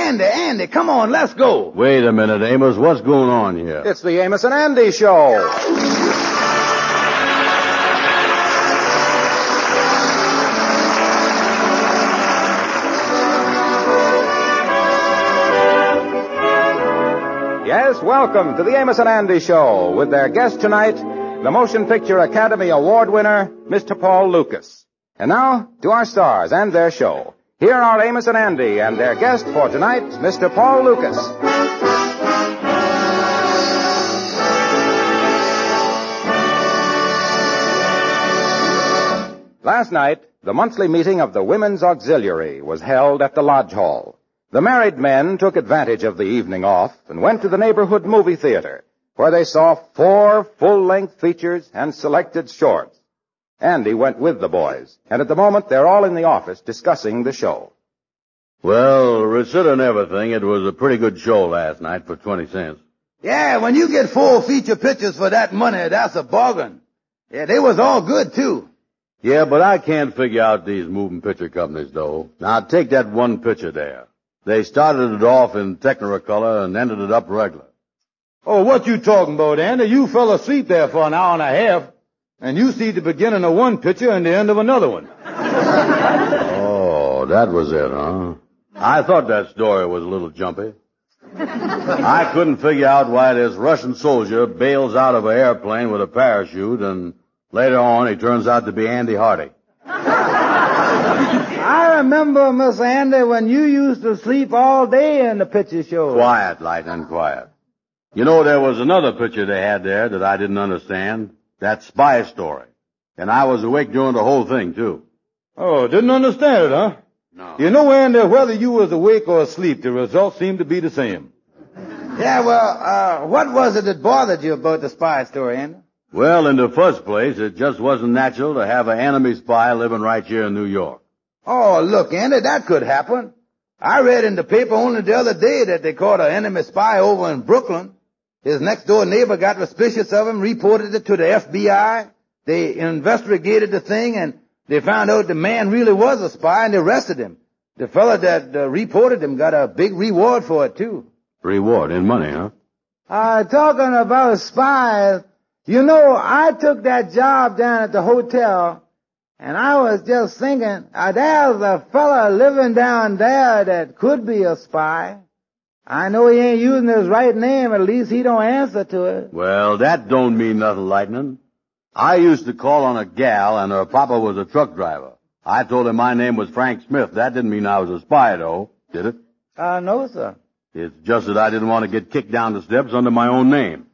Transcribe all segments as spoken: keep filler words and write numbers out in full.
Andy, Andy, come on, let's go. Wait a minute, Amos. What's going on here? It's the Amos and Andy Show. Yes, welcome to the Amos and Andy Show with their guest tonight, the Motion Picture Academy Award winner, Mister Paul Lukas. And now, to our stars and their show. Here are Amos and Andy and their guest for tonight, Mister Paul Lukas. Last night, the monthly meeting of the Women's Auxiliary was held at the Lodge Hall. The married men took advantage of the evening off and went to the neighborhood movie theater, where they saw four full-length features and selected shorts. Andy went with the boys, and at the moment they're all in the office discussing the show. Well, considering everything, it was a pretty good show last night for twenty cents. Yeah, when you get four feature pictures for that money, that's a bargain. Yeah, they was all good, too. Yeah, but I can't figure out these moving picture companies, though. Now, take that one picture there. They started it off in Technicolor and ended it up regular. Oh, what you talking about, Andy? You fell asleep there for an hour and a half, and you see the beginning of one picture and the end of another one. Oh, that was it, huh? I thought that story was a little jumpy. I couldn't figure out why this Russian soldier bails out of an airplane with a parachute, and later on he turns out to be Andy Hardy. I remember, Miss Andy, when you used to sleep all day in the picture show. Quiet, Lightning, quiet. You know, there was another picture they had there that I didn't understand. That spy story. And I was awake during the whole thing, too. Oh, didn't understand it, huh? No. You know, Andy, whether you was awake or asleep, the results seemed to be the same. Yeah, well, uh, what was it that bothered you about the spy story, Andy? Well, in the first place, it just wasn't natural to have an enemy spy living right here in New York. Oh, look, Andy, that could happen. I read in the paper only the other day that they caught an enemy spy over in Brooklyn. His next-door neighbor got suspicious of him, reported it to the F B I. They investigated the thing, and they found out the man really was a spy, and they arrested him. The fella that uh, reported him got a big reward for it, too. Reward in money, huh? Uh, talking about spies, you know, I took that job down at the hotel, and I was just thinking, uh, there's a fella living down there that could be a spy. I know he ain't using his right name, at least he don't answer to it. Well, that don't mean nothing, Lightning. I used to call on a gal, and her papa was a truck driver. I told him my name was Frank Smith. That didn't mean I was a spy, though, did it? Uh, no, sir. It's just that I didn't want to get kicked down the steps under my own name.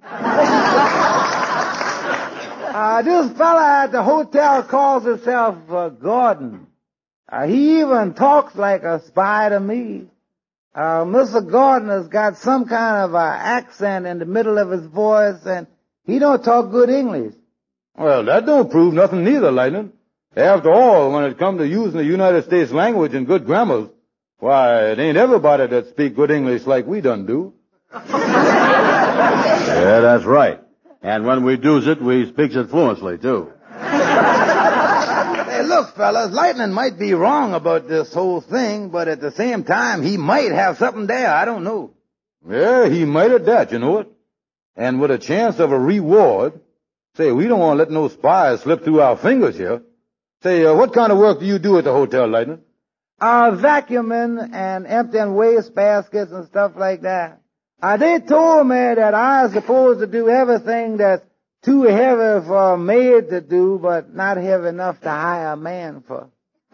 uh, this fella at the hotel calls himself uh, Gordon. Uh, he even talks like a spy to me. Uh, Mister Gordon has got some kind of uh, accent in the middle of his voice, and he don't talk good English. Well, that don't prove nothing neither, Lightning. After all, when it comes to using the United States language in good grammars, why, it ain't everybody that speak good English like we done do. Yeah, that's right. And when we do's it, we speaks it fluently, too. Hey, look, fellas, Lightning might be wrong about this whole thing, but at the same time, he might have something there. I don't know. Yeah, he might have that, you know it. And with a chance of a reward, say, we don't want to let no spies slip through our fingers here. Say, uh, what kind of work do you do at the hotel, Lightning? Uh, vacuuming and emptying waste baskets and stuff like that. Uh, they told me that I was supposed to do everything that's too heavy for a maid to do, but not heavy enough to hire a man for.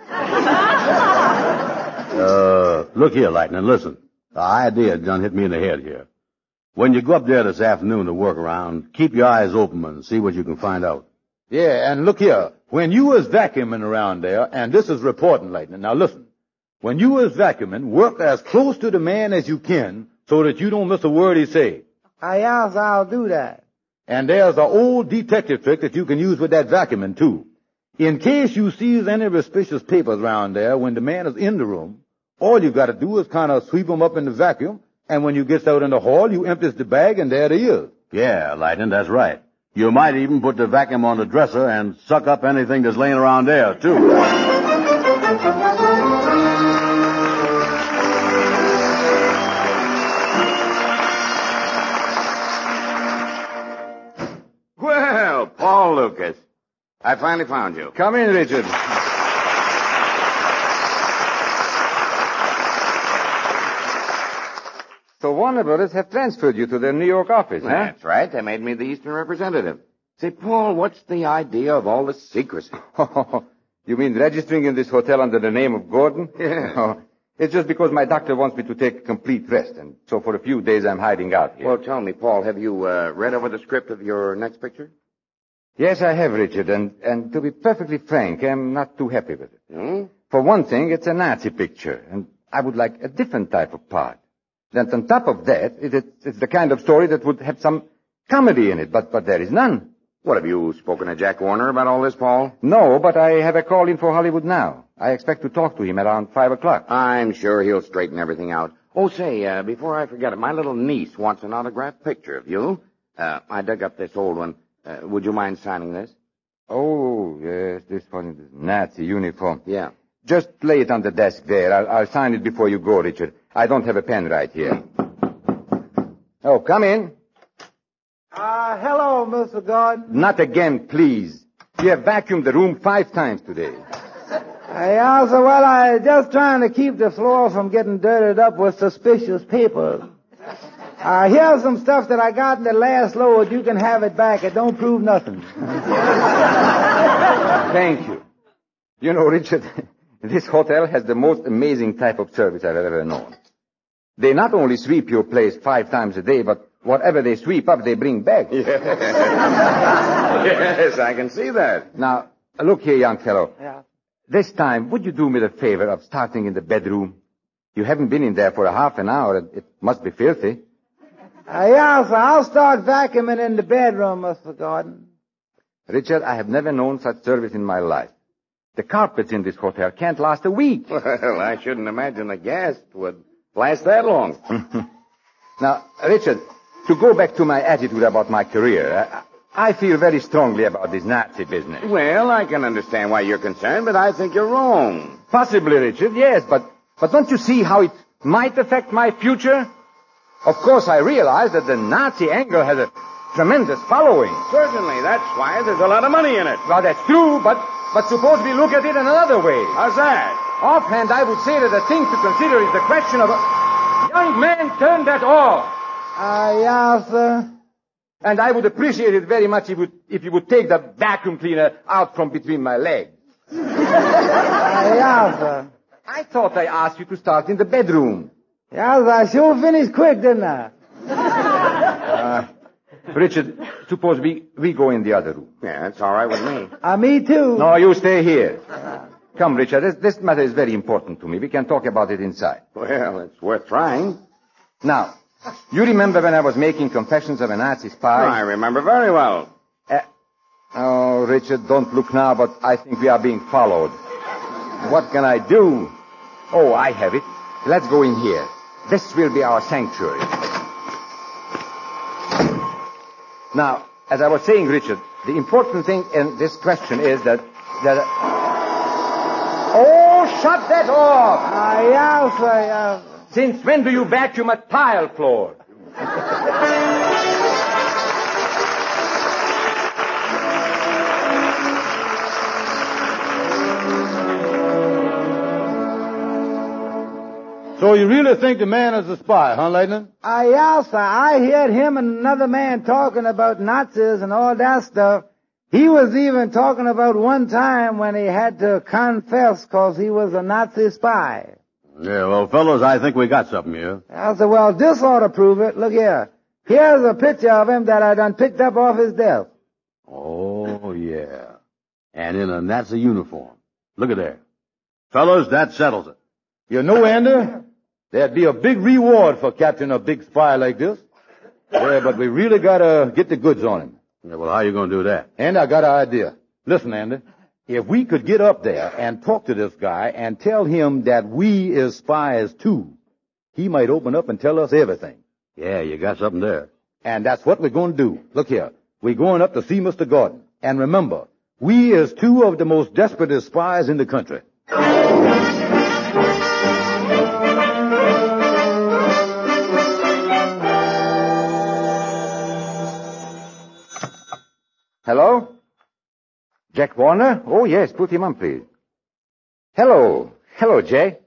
Uh, look here, Lightning, listen. The idea done hit me in the head here. When you go up there this afternoon to work around, keep your eyes open and see what you can find out. Yeah, and look here. When you was vacuuming around there, and this is reporting, Lightning, now listen. When you was vacuuming, work as close to the man as you can so that you don't miss a word he say. I guess I'll do that. And there's an old detective trick that you can use with that vacuuming, too. In case you sees any suspicious papers around there when the man is in the room, all you got to do is kind of sweep them up in the vacuum, and when you gets out in the hall, you empties the bag, and there they is. Yeah, Lightning, that's right. You might even put the vacuum on the dresser and suck up anything that's laying around there, too. I finally found you. Come in, Richard. So Warner Brothers have transferred you to their New York office, huh? That's right. They made me the Eastern representative. Say, Paul, what's the idea of all this secrecy? You mean registering in this hotel under the name of Gordon? Yeah. Oh, it's just because my doctor wants me to take complete rest, and so for a few days I'm hiding out here. Well, tell me, Paul, have you uh, read over the script of your next picture? Yes, I have, Richard, and, and to be perfectly frank, I'm not too happy with it. Hmm? For one thing, it's a Nazi picture, and I would like a different type of part. Then on top of that, it, it, it's the kind of story that would have some comedy in it, but, but there is none. What, have you spoken to Jack Warner about all this, Paul? No, but I have a call in for Hollywood now. I expect to talk to him around five o'clock. I'm sure he'll straighten everything out. Oh, say, uh, before I forget it, my little niece wants an autographed picture of you. Uh, I dug up this old one. Uh, would you mind signing this? Oh, yes, this one is Nazi uniform. Yeah. Just lay it on the desk there. I'll, I'll sign it before you go, Richard. I don't have a pen right here. Oh, come in. Uh, hello, Mister Gordon. Not again, please. You have vacuumed the room five times today. Hey, also, well, I just trying to keep the floor from getting dirtied up with suspicious people. Uh, here's some stuff that I got in the last load. You can have it back. It don't prove nothing. Thank you. You know, Richard, this hotel has the most amazing type of service I've ever known. They not only sweep your place five times a day, but whatever they sweep up, they bring back. Yes, I can see that. Now, look here, young fellow. Yeah. This time, would you do me the favor of starting in the bedroom? You haven't been in there for a half an hour. It must be filthy. Uh, yeah, so I'll start vacuuming in the bedroom, Mister Gordon. Richard, I have never known such service in my life. The carpets in this hotel can't last a week. Well, I shouldn't imagine a guest would last that long. Now, Richard, to go back to my attitude about my career, I, I feel very strongly about this Nazi business. Well, I can understand why you're concerned, but I think you're wrong. Possibly, Richard, yes, but, but don't you see how it might affect my future? Of course, I realize that the Nazi angle has a tremendous following. Certainly, that's why there's a lot of money in it. Well, that's true, but, but suppose we look at it another way. How's that? Offhand, I would say that the thing to consider is the question of a young man turn that off. Uh, yeah, sir. And I would appreciate it very much if you, if you would take the vacuum cleaner out from between my legs. Uh, yeah, sir. I thought I asked you to start in the bedroom. Yeah, sir. I sure finished quick, didn't I? Uh, Richard, suppose we, we go in the other room. Yeah, that's all right with me. Uh, me too. No, you stay here. Come, Richard, this, this matter is very important to me. We can talk about it inside. Well, it's worth trying. Now, you remember when I was making confessions of a Nazi spy? I remember very well. Uh, oh, Richard, don't look now, but I think we are being followed. What can I do? Oh, I have it. Let's go in here. This will be our sanctuary. Now, as I was saying, Richard, the important thing in this question is that... that oh, shut that off! Uh, yeah, sir, yeah, sir. Since when do you vacuum a tile floor? So you really think the man is a spy, huh, Lightning? Uh, yeah, sir. I heard him and another man talking about Nazis and all that stuff. He was even talking about one time when he had to confess because he was a Nazi spy. Yeah, well, fellows, I think we got something here. I said, well, this ought to prove it. Look here. Here's a picture of him that I done picked up off his desk. Oh, yeah. And in a Nazi uniform. Look at there. Fellows, that settles it. You know, Andy, there'd be a big reward for capturing a big spy like this. Yeah, but we really gotta get the goods on him. Yeah, well, how you gonna do that? And I got an idea. Listen, Andy, if we could get up there and talk to this guy and tell him that we is spies too, he might open up and tell us everything. Yeah, you got something there. And that's what we're going to do. Look here. We're going up to see Mister Gordon. And remember, we is two of the most desperate spies in the country. Hello? Jack Warner? Oh, yes, put him on, please. Hello. Hello, Jack.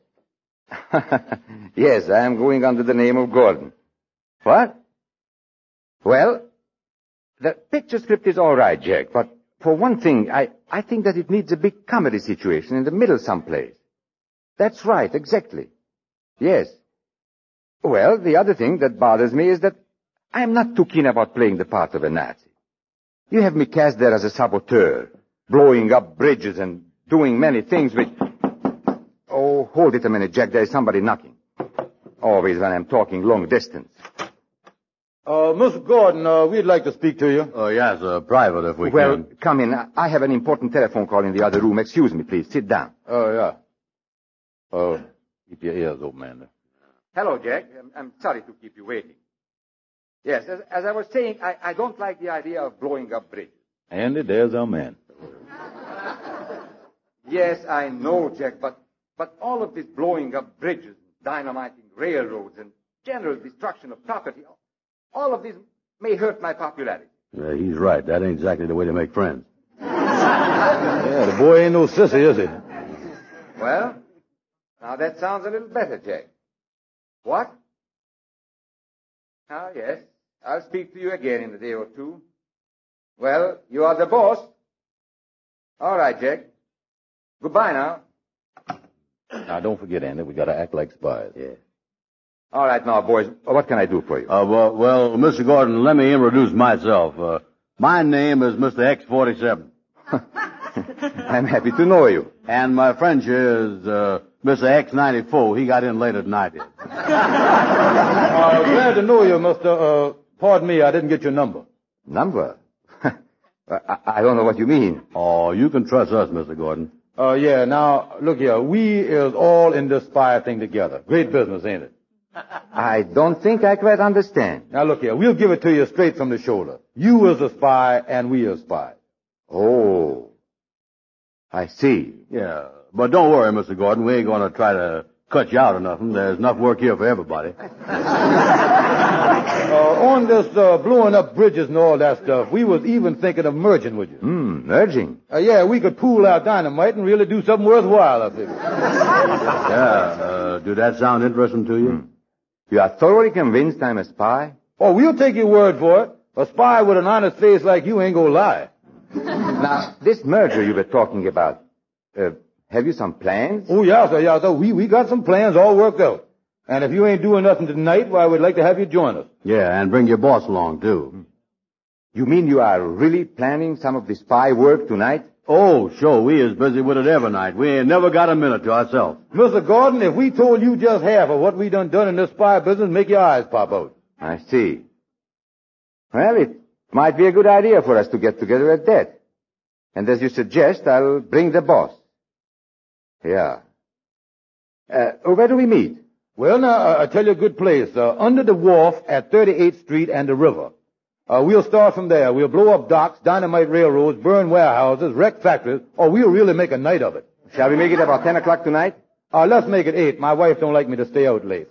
Yes, I am going under the name of Gordon. What? Well, the picture script is all right, Jack, but for one thing, I, I think that it needs a big comedy situation in the middle someplace. That's right, exactly. Yes. Well, the other thing that bothers me is that I am not too keen about playing the part of a Nazi. You have me cast there as a saboteur, blowing up bridges and doing many things which... Oh, hold it a minute, Jack. There is somebody knocking. Always when I'm talking long distance. Uh, Mister Gordon, uh, we'd like to speak to you. Oh, yes, uh, private if we well, can. Well, come in. I have an important telephone call in the other room. Excuse me, please. Sit down. Oh, yeah. Oh, keep your ears open, man. Hello, Jack. I'm, I'm sorry to keep you waiting. Yes, as, as I was saying, I, I don't like the idea of blowing up bridges. Andy, there's our man. Yes, I know, Jack, but, but all of this blowing up bridges, dynamiting railroads, and general destruction of property, all of this may hurt my popularity. Yeah, he's right. That ain't exactly the way to make friends. Yeah, the boy ain't no sissy, is he? Well, now that sounds a little better, Jack. What? Ah, yes. I'll speak to you again in a day or two. Well, you are the boss. All right, Jack. Goodbye now. Now, don't forget, Andy, we gotta act like spies. Yeah. All right, now, boys, what can I do for you? Uh, well, well, Mister Gordon, let me introduce myself. Uh, my name is Mister X forty-seven. I'm happy to know you. And my friend here is, uh, Mister X ninety-four. He got in later than I did. uh, glad to know you, Mister Uh, pardon me, I didn't get your number. Number? I, I don't know what you mean. Oh, you can trust us, Mister Gordon. Uh, yeah, now, look here, we is all in this spy thing together. Great business, ain't it? I don't think I quite understand. Now, look here, we'll give it to you straight from the shoulder. You is a spy, and we is spies. Oh, I see. Yeah, but don't worry, Mister Gordon. We ain't going to try to cut you out or nothing. There's enough work here for everybody. Uh, on this uh, blowing up bridges and all that stuff, we was even thinking of merging with you. Hmm, merging? Uh, yeah, we could pool our dynamite and really do something worthwhile, I think. Yeah, uh, do that sound interesting to you? Hmm. You are thoroughly convinced I'm a spy? Oh, we'll take your word for it. A spy with an honest face like you ain't gonna lie. Now, this merger you were talking about, uh, have you some plans? Oh, yeah, sir, yeah, sir. We, we got some plans all worked out. And if you ain't doing nothing tonight, why, we'd like to have you join us. Yeah, and bring your boss along, too. You mean you are really planning some of the spy work tonight? Oh, sure. We is busy with it every night. We ain't never got a minute to ourselves. Mister Gordon, if we told you just half of what we done done in this spy business, make your eyes pop out. I see. Well, it might be a good idea for us to get together at that. And as you suggest, I'll bring the boss. Yeah. Uh, where do we meet? Well, now, uh, I'll tell you a good place. Uh, under the wharf at thirty-eighth Street and the river. Uh, we'll start from there. We'll blow up docks, dynamite railroads, burn warehouses, wreck factories, or we'll really make a night of it. Shall we make it about ten o'clock tonight? Uh, let's make it eight. My wife don't like me to stay out late.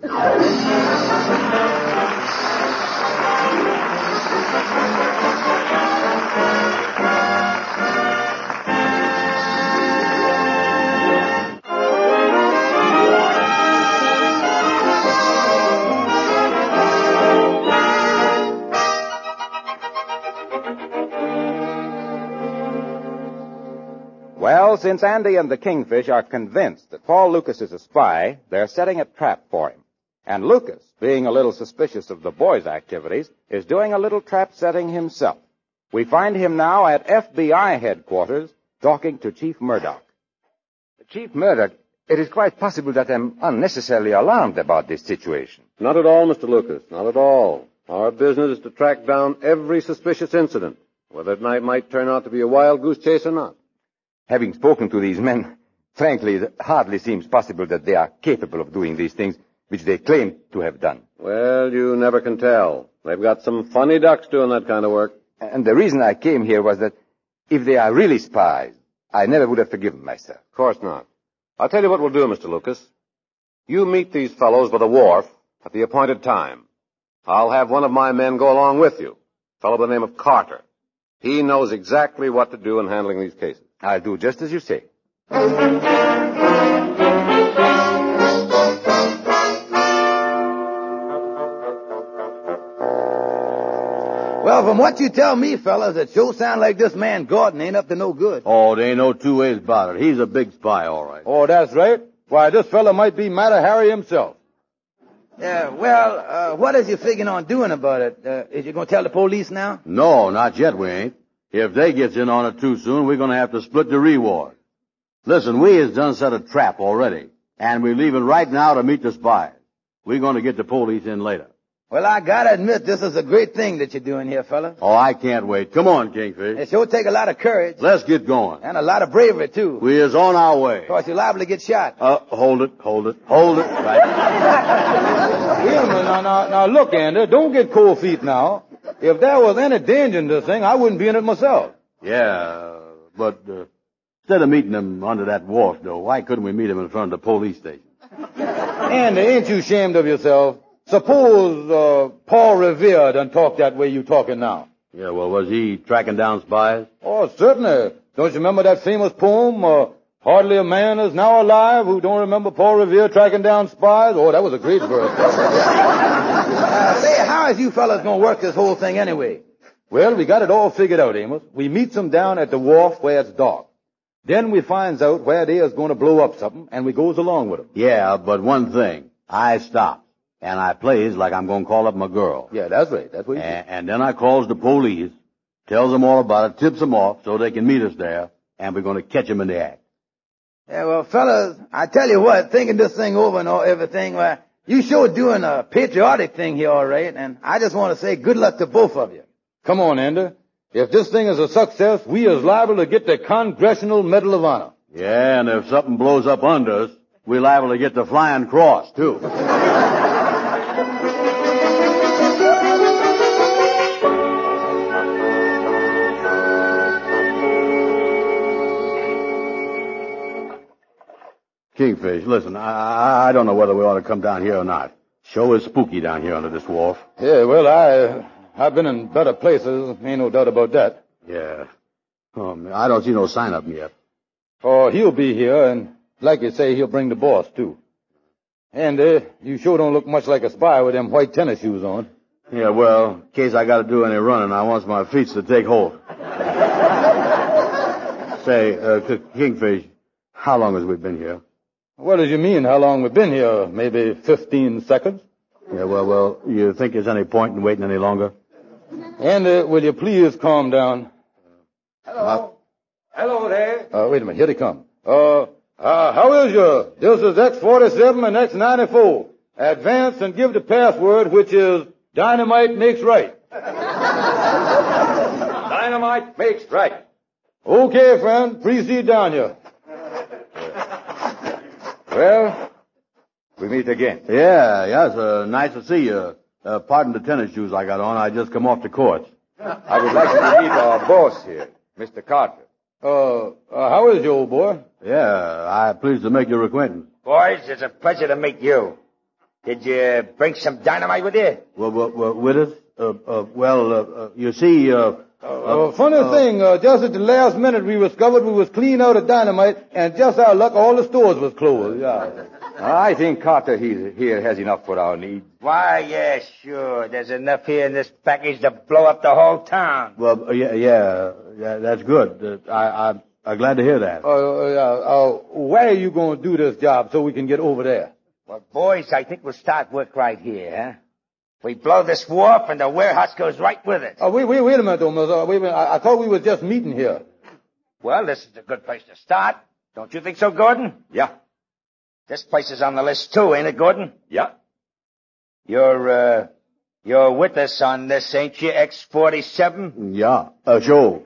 Well, since Andy and the Kingfish are convinced that Paul Lucas is a spy, they're setting a trap for him. And Lucas, being a little suspicious of the boys' activities, is doing a little trap setting himself. We find him now at F B I headquarters talking to Chief Murdoch. Chief Murdoch, it is quite possible that I'm unnecessarily alarmed about this situation. Not at all, Mister Lucas. Not at all. Our business is to track down every suspicious incident, whether it might, might turn out to be a wild goose chase or not. Having spoken to these men, frankly, it hardly seems possible that they are capable of doing these things which they claim to have done. Well, you never can tell. They've got some funny ducks doing that kind of work. And the reason I came here was that if they are really spies, I never would have forgiven myself. Of course not. I'll tell you what we'll do, Mister Lucas. You meet these fellows by the wharf at the appointed time. I'll have one of my men go along with you, a fellow by the name of Carter. He knows exactly what to do in handling these cases. I'll do just as you say. Well, from what you tell me, fellas, it sure sounds like this man Gordon ain't up to no good. Oh, there ain't no two ways about it. He's a big spy, all right. Oh, that's right. Why, this fella might be Matter Harry himself. Yeah, well, uh, what is you figuring on doing about it? Uh, is you gonna tell the police now? No, not yet, we ain't. If they gets in on it too soon, we're gonna have to split the reward. Listen, we has done set a trap already, and we're leaving right now to meet the spies. We're gonna get the police in later. Well, I gotta admit, this is a great thing that you're doing here, fella. Oh, I can't wait. Come on, Kingfish. It sure take a lot of courage. Let's get going. And a lot of bravery, too. We is on our way. Of course, you're liable to get shot. Uh, hold it, hold it, hold it. Right. Wait a minute, now, now, now look, Andy, don't get cold feet now. If there was any danger in this thing, I wouldn't be in it myself. Yeah, but uh, instead of meeting them under that wharf, though, why couldn't we meet them in front of the police station? Andy, ain't you ashamed of yourself? Suppose uh, Paul Revere done talk that way you talking now. Yeah, well, was he tracking down spies? Oh, certainly. Don't you remember that famous poem, uh, Hardly a Man is Now Alive Who Don't Remember Paul Revere Tracking Down Spies? Oh, that was a great verse. uh, say, how is you fellas gonna work this whole thing anyway? Well, we got it all figured out, Amos. We meets them down at the wharf where it's dark. Then we finds out where they is going to blow up something, and we goes along with them. Yeah, but one thing. I stops. And I plays like I'm going to call up my girl. Yeah, that's right. That's what you and, and then I calls the police, tells them all about it, tips them off so they can meet us there, and we're going to catch them in the act. Yeah, well, fellas, I tell you what, thinking this thing over and all, everything, well, you sure doing a patriotic thing here, all right, and I just want to say good luck to both of you. Come on, Ender. If this thing is a success, we is liable to get the Congressional Medal of Honor. Yeah, and if something blows up under us, we're liable to get the Flying Cross, too. Kingfish, listen, I, I don't know whether we ought to come down here or not. Show is spooky down here under this wharf. Yeah, well, I, I've been in better places. Ain't no doubt about that. Yeah. Oh, man, I don't see no sign of him yet. Oh, he'll be here, and like you say, he'll bring the boss, too. And, uh, you sure don't look much like a spy with them white tennis shoes on. Yeah, well, in case I gotta do any running, I want my feet to take hold. Say, uh, Kingfish, how long has we been here? What does you mean, how long we've been here? Maybe fifteen seconds? Yeah, well, well, you think there's any point in waiting any longer? And, uh, will you please calm down? Hello. Uh, Hello there. Uh, wait a minute, here they come. Uh, uh, how is you? This is X forty-seven and X ninety-four. Advance and give the password, which is dynamite makes right. Dynamite makes right. Okay, friend, proceed down here. Well, we meet again. Yeah, yeah, it's uh, nice to see you. Uh, pardon the tennis shoes I got on. I just come off the court. I would like to meet our boss here, Mister Carter. Uh, uh, how is you, old boy? Yeah, I'm pleased to make your acquaintance. Boys, it's a pleasure to meet you. Did you bring some dynamite with you? Well, well, well with us? Uh, uh, well, uh, uh, you see, uh... Uh, uh, funny uh, thing, uh, just at the last minute we discovered we was clean out of dynamite, and just our luck, all the stores was closed. Yeah. I think Carter he, here has enough for our needs. Why, yeah, sure. There's enough here in this package to blow up the whole town. Well, uh, yeah, yeah, yeah, that's good. Uh, I, I, I'm glad to hear that. Uh, uh, uh, where are you going to do this job so we can get over there? Well, boys, I think we'll start work right here, huh? We blow this wharf and the warehouse goes right with it. Uh, wait, wait, wait a minute, though, Mister Wait a minute. I, I thought we were just meeting here. Well, this is a good place to start. Don't you think so, Gordon? Yeah. This place is on the list, too, ain't it, Gordon? Yeah. You're, uh, you're with us on this, ain't you, X forty-seven? Yeah, uh, sure.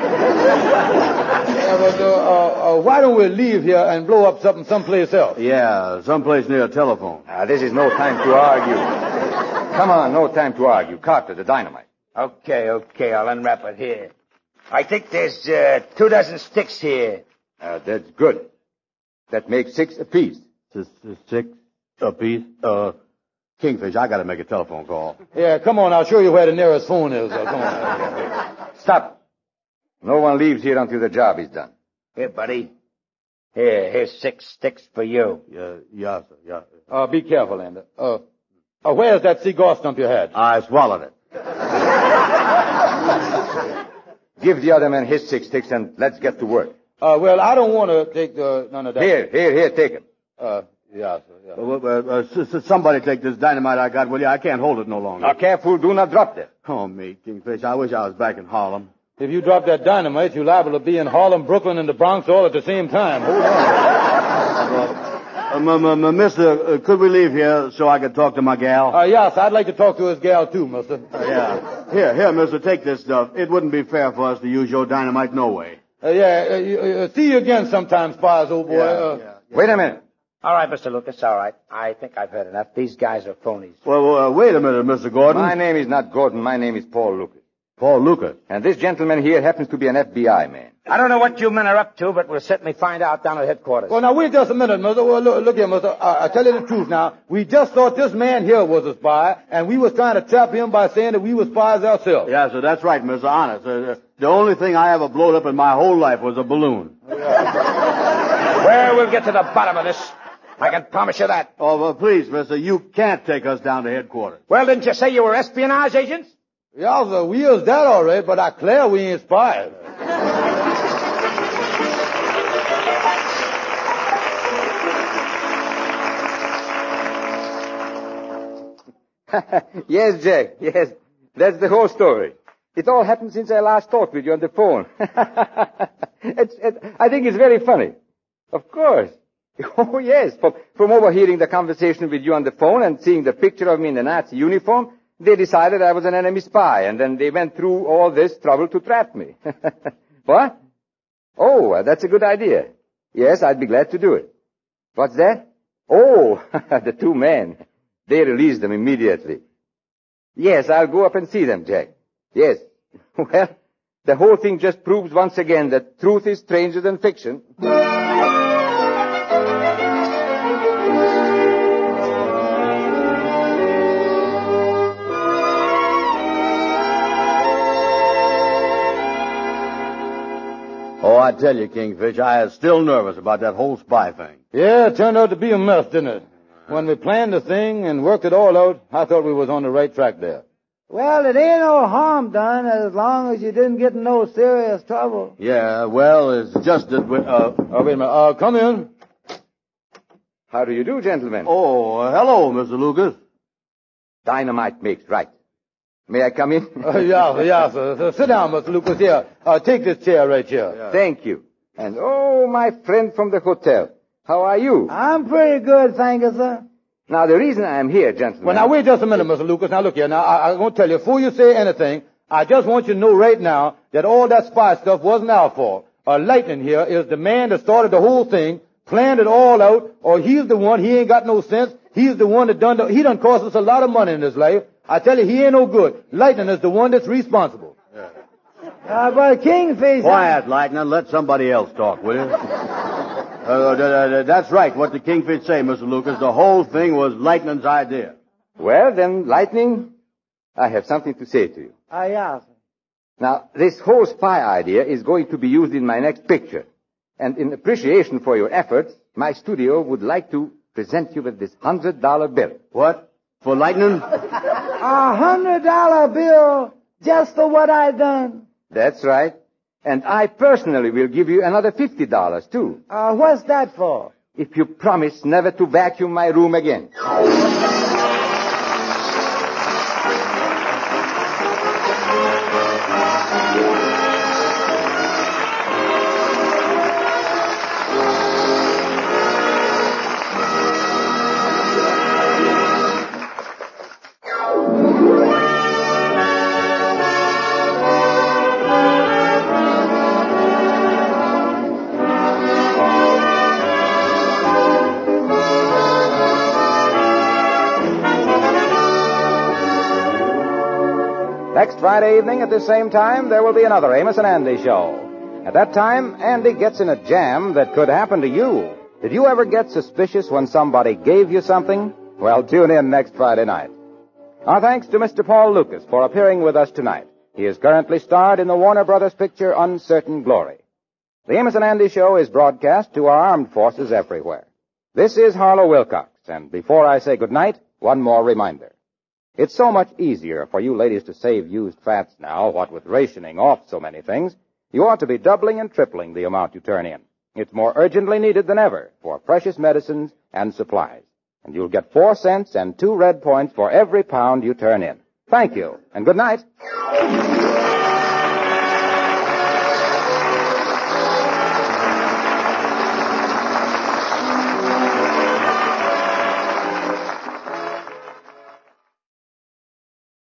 Yeah, but, uh, uh, uh, why don't we leave here and blow up something someplace else? Yeah, someplace near a telephone. Uh, this is no time to argue. Come on, no time to argue. Carter, the dynamite. Okay, okay, I'll unwrap it here. I think there's, uh, two dozen sticks here. Uh, that's good. That makes six apiece. Six, six apiece? Uh, Kingfish, I gotta make a telephone call. Yeah, come on, I'll show you where the nearest phone is. Uh, come on. Stop. No one leaves here until the job is done. Here, buddy. Here, here's six sticks for you. Yeah, yes, sir, yeah. Uh, be careful, Lander. Uh, uh, where's that cigar stump you had? I swallowed it. Give the other man his six sticks and let's get to work. Uh, well, I don't want to take uh, none of that. Here, here, here, take it. Uh, yeah, sir, yeah. Uh, uh, uh, s- s- somebody take this dynamite I got, will you? I can't hold it no longer. Now, careful, do not drop that. Oh, me, Kingfish, I wish I was back in Harlem. If you drop that dynamite, you're liable to be in Harlem, Brooklyn, and the Bronx all at the same time. Hold on. Uh, m- m- m- mister, uh, could we leave here so I could talk to my gal? Uh, yes, I'd like to talk to his gal, too, mister. Uh, yeah. Here, here, mister, take this stuff. It wouldn't be fair for us to use your dynamite no way. Uh, yeah, uh, you- uh, see you again sometime, Spies, old boy. Yeah, uh, yeah. Wait a minute. All right, Mister Lucas, all right. I think I've heard enough. These guys are phonies. Well, uh, wait a minute, Mister Gordon. My name is not Gordon. My name is Paul Lucas. Paul Lucas. And this gentleman here happens to be an F B I man. I don't know what you men are up to, but we'll certainly find out down at headquarters. Well, now, wait just a minute, mister. Well, look, look here, mister. Uh, I tell you the truth now. We just thought this man here was a spy, and we was trying to trap him by saying that we were spies ourselves. Yeah, sir, that's right, Mister Honest. Uh, the only thing I ever blowed up in my whole life was a balloon. Well, we'll get to the bottom of this. I can promise you that. Oh, well, please, mister, you can't take us down to headquarters. Well, didn't you say you were espionage agents? Yeah, sir, we is that all right, but I declare we ain't spies. Yes, Jack. Yes. That's the whole story. It all happened since I last talked with you on the phone. it's, it, I think it's very funny. Of course. Oh, yes. From, from overhearing the conversation with you on the phone and seeing the picture of me in the Nazi uniform, they decided I was an enemy spy, and then they went through all this trouble to trap me. What? Oh, uh, that's a good idea. Yes, I'd be glad to do it. What's that? Oh, the two men. They released them immediately. Yes, I'll go up and see them, Jack. Yes. Well, the whole thing just proves once again that truth is stranger than fiction. Oh, I tell you, Kingfish, I is still nervous about that whole spy thing. Yeah, it turned out to be a mess, didn't it? When we planned the thing and worked it all out, I thought we was on the right track there. Well, it ain't no harm done as long as you didn't get in no serious trouble. Yeah, well, it's just that we, uh... Oh, wait a minute. Uh, come in. How do you do, gentlemen? Oh, hello, Mister Lucas. Dynamite makes right. May I come in? Uh, yeah, yeah, sir. So sit down, Mister Lucas. Here, uh, take this chair right here. Yeah. Thank you. And oh, my friend from the hotel. How are you? I'm pretty good, thank you, sir. Now, the reason I'm here, gentlemen... Well, now, wait just a minute, Mister Lucas. Now, look here. Now, I, I'm going to tell you, before you say anything, I just want you to know right now that all that spy stuff wasn't our fault. Uh, Lightning here is the man that started the whole thing, planned it all out, or he's the one, he ain't got no sense. He's the one that done the, he done cost us a lot of money in his life. I tell you, he ain't no good. Lightning is the one that's responsible. Yeah. Uh, but Kingfish... Quiet, Lightning. Let somebody else talk, will you? uh, th- th- that's right, what the Kingfish say, Mister Lucas. The whole thing was Lightning's idea. Well, then, Lightning, I have something to say to you. Ah, yeah, sir. Now, this whole spy idea is going to be used in my next picture. And in appreciation for your efforts, my studio would like to present you with this hundred dollar bill. What? For Lightning? A hundred dollar bill just for what I done. That's right. And I personally will give you another fifty dollars, too. Uh, what's that for? If you promise never to vacuum my room again. Next Friday evening at this same time, there will be another Amos and Andy show. At that time, Andy gets in a jam that could happen to you. Did you ever get suspicious when somebody gave you something? Well, tune in next Friday night. Our thanks to Mister Paul Lucas for appearing with us tonight. He is currently starred in the Warner Brothers picture Uncertain Glory. The Amos and Andy Show is broadcast to our armed forces everywhere. This is Harlow Wilcox, and before I say goodnight, one more reminder. It's so much easier for you ladies to save used fats now, what with rationing off so many things. You ought to be doubling and tripling the amount you turn in. It's more urgently needed than ever for precious medicines and supplies. And you'll get four cents and two red points for every pound you turn in. Thank you, and good night.